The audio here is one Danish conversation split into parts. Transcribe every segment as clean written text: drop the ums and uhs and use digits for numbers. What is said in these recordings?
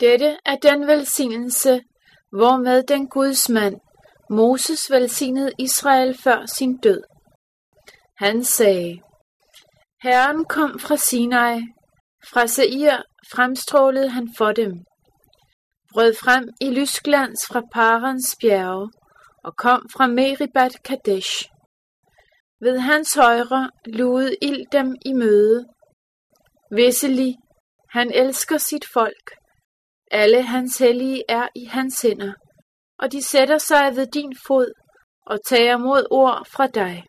Dette er den velsignelse, hvormed den Guds mand, Moses, velsignede Israel før sin død. Han sagde: Herren kom fra Sinai, fra Seir fremstrålede han for dem, brød frem i lysglans fra Parans bjerge og kom fra Meribat Kadesh. Ved hans højre lugede ild dem i møde. Visselig, han elsker sit folk. Alle hans hellige er i hans hænder, og de sætter sig ved din fod og tager mod ord fra dig.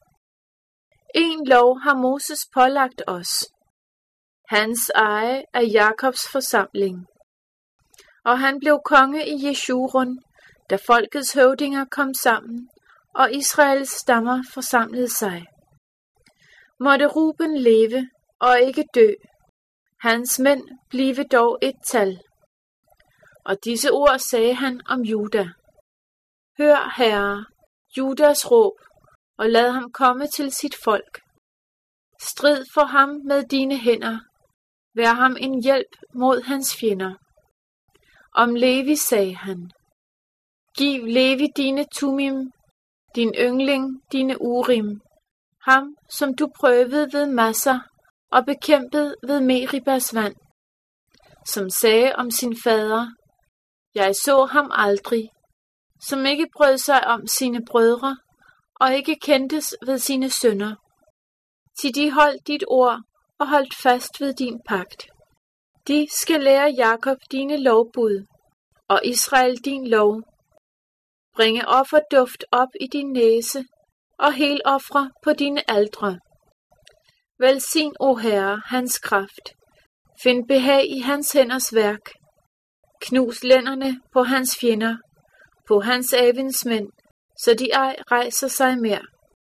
En lov har Moses pålagt os. Hans eje er Jakobs forsamling. Og han blev konge i Jeshurun, da folkets høvdinger kom sammen, og Israels stammer forsamlede sig. Måtte Ruben leve og ikke dø. Hans mænd blive dog et tal. Og disse ord sagde han om Juda. Hør, Herre, Judas råb, og lad ham komme til sit folk. Strid for ham med dine hænder. Vær ham en hjælp mod hans fjender. Om Levi sagde han: Giv Levi dine tumim, din yngling, dine urim, ham som du prøvede ved Masser og bekæmpede ved Meribas vand, som sagde om sin fader: Jeg så ham aldrig, som ikke brød sig om sine brødre og ikke kendtes ved sine sønner. Til de holdt dit ord og holdt fast ved din pagt. De skal lære Jakob dine lovbud, og Israel din lov. Bringe offerduft op i din næse, og helofre på dine aldre. Velsign, o Herre, hans kraft. Find behag i hans hænders værk. Knus lænderne på hans fjender, på hans avensmænd, så de ej rejser sig mere.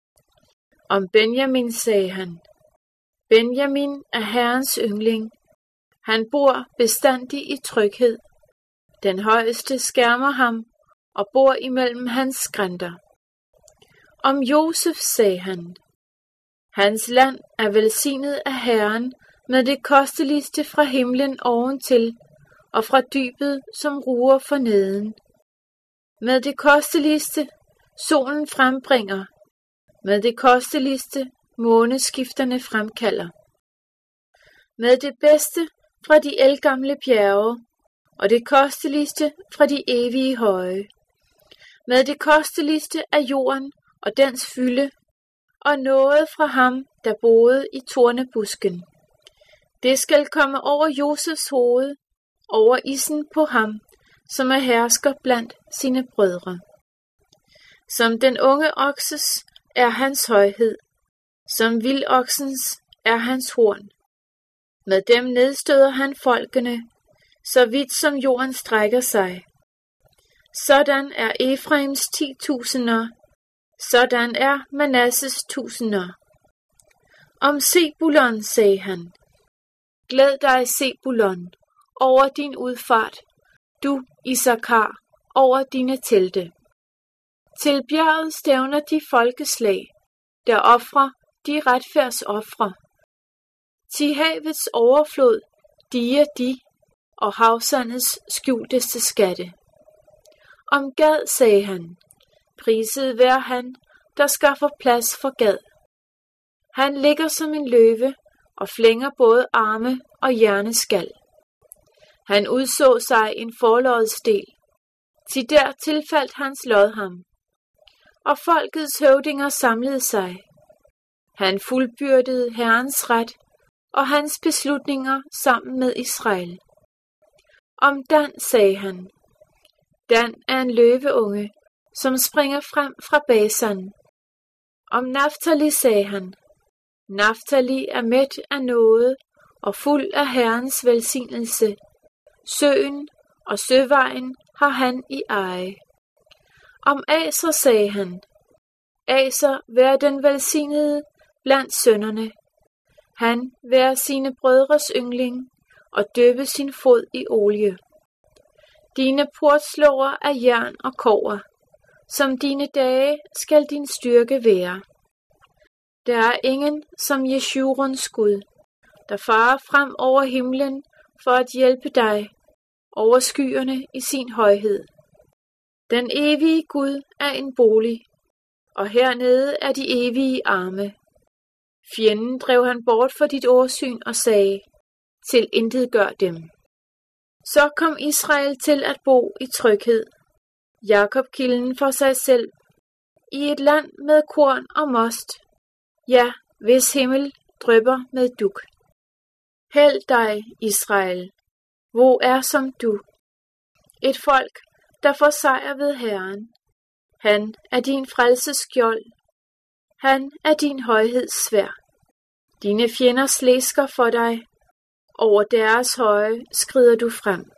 Om Benjamin sagde han: Benjamin er Herrens yngling. Han bor bestandig i tryghed. Den højeste skærmer ham og bor imellem hans skrænter. Om Josef sagde han: Hans land er velsignet af Herren med det kosteligste fra himlen oventil og fra dybet, som ruer forneden. Med det kosteligste solen frembringer, med det kosteligste måneskifterne fremkalder. Med det bedste fra de ældgamle bjerge, og det kosteligste fra de evige høje. Med det kosteligste af jorden og dens fylde, og noget fra ham, der boede i tornebusken. Det skal komme over Josefs hoved, over isen på ham, som er hersker blandt sine brødre. Som den unge okses er hans højhed, som vildoksens er hans horn. Med dem nedstøder han folkene, så vidt som jorden strækker sig. Sådan er Efraims 10.000'er, sådan er Manasses 1000'er. Om Sebulon sagde han: Glæd dig, Sebulon, over din udfart, du Isakar, over dine telte. Til bjerget stævner de folkeslag, der ofrer de retfærdsofre. Til havets overflod diger de, og havsandets skjuldeste skatte. Om Gad sagde han: Priset være han, der skaffer plads for Gad. Han ligger som en løve og flænger både arme og hjerneskal. Han udså sig en forlodsdel, til der tilfaldt hans lod ham. Og folkets høvdinger samlede sig. Han fuldbyrdede Herrens ret og hans beslutninger sammen med Israel. Om Dan sagde han: Dan er en løveunge, som springer frem fra Basan. Om Naftali sagde han: Naftali er mæt af nåde og fuld af Herrens velsignelse. Søen og søvejen har han i eje. Om Aser sagde han: Aser vær den velsignede blandt sønnerne. Han vær sine brødres yngling og døbe sin fod i olie. Dine portslåer af jern og kobber, som dine dage skal din styrke være. Der er ingen som Jeshuruns Gud, der farer frem over himlen for at hjælpe dig, over skyerne i sin højhed. Den evige Gud er en bolig, og hernede er de evige arme. Fjenden drev han bort for dit åsyn og sagde, tilintetgør dem. Så kom Israel til at bo i tryghed, Jakob kilden for sig selv, i et land med korn og most, ja, hvis himmel drypper med dug. Held dig, Israel, hvor er som du, et folk, der får sejr ved Herren. Han er din frelses skjold, han er din højheds sværd. Dine fjender slæsker for dig, over deres høje skrider du frem.